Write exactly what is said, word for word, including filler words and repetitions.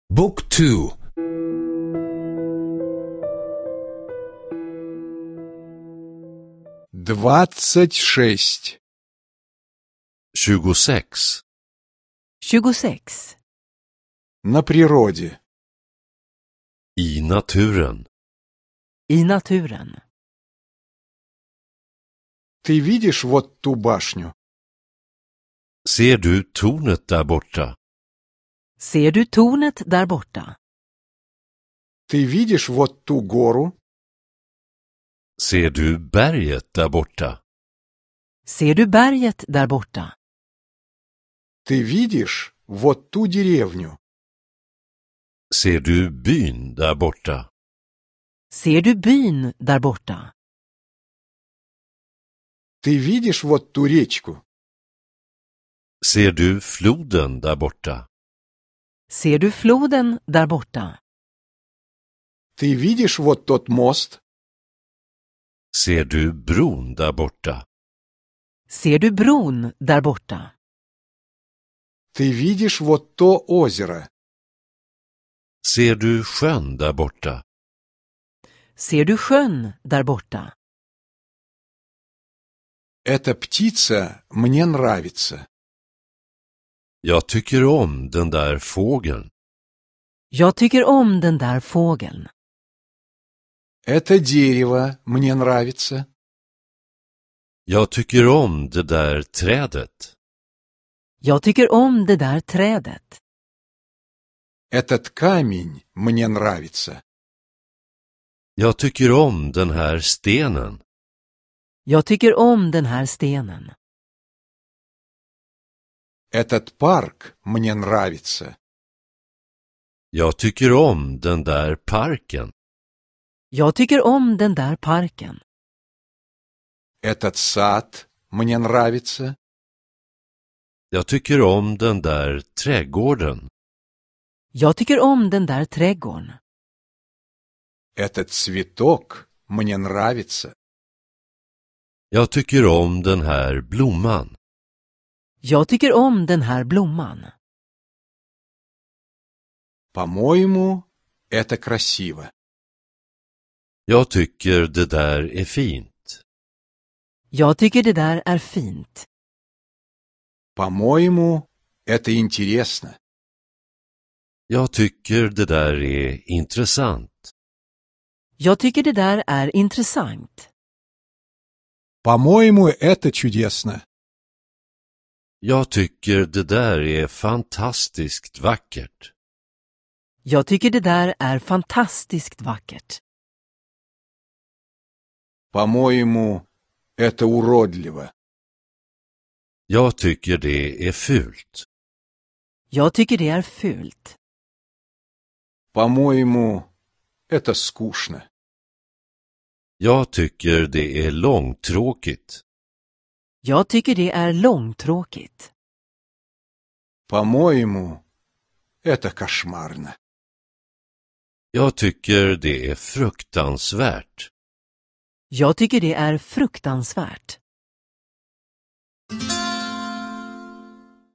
Book two. Двадцать шесть. tjugosex. tjugosex. На природе. I naturen. I naturen. Ты видишь вот ту башню? Ser du tornet där borta? Ser du tornet där borta? Ты видишь вот ту гору? Ser du berget där borta? Ser du berget där borta? Ты видишь вот ту деревню? Ser du byn där borta? Ser du byn där borta? Ты видишь вот ту речку? Ser du floden där borta? Ser du floden där borta? Ты видишь вот тот мост? Ser du bron där borta? Ser du bron där borta? Ты видишь вот то озеро? Ser du sjön där borta? Ser du sjön där borta? Эта птица мне нравится. Jag tycker om den där fågeln. Jag tycker om den där fågeln. Это дерево мне нравится. Jag tycker om det där trädet. Jag tycker om det där trädet. Этот камень мне нравится. Jag tycker om den här stenen. Jag tycker om den här stenen. Этот парк мне нравится. Jag tycker om den där parken. Jag tycker om den där parken. Этот сад мне нравится. Jag tycker om den där trädgården. Jag tycker om den där trädgården. Этот цветок мне нравится. Jag tycker om den här blomman. Jag tycker om den här blomman. По-моему, это красиво. Jag tycker det där är fint. Jag tycker det där är fint. По-моему, это интересно. Jag tycker det där är intressant. Jag tycker det där är intressant. По-моему, это чудесно. Jag tycker det där är fantastiskt vackert. Jag tycker det där är fantastiskt vackert. По-моему, это уродливо. Jag tycker det är fult. Jag tycker det är fult. По-моему, это скучно. Jag tycker det är långtråkigt. Jag tycker det är långtråkigt. По-моему, это кошмарно. Jag tycker det är fruktansvärt. Jag tycker det är fruktansvärt.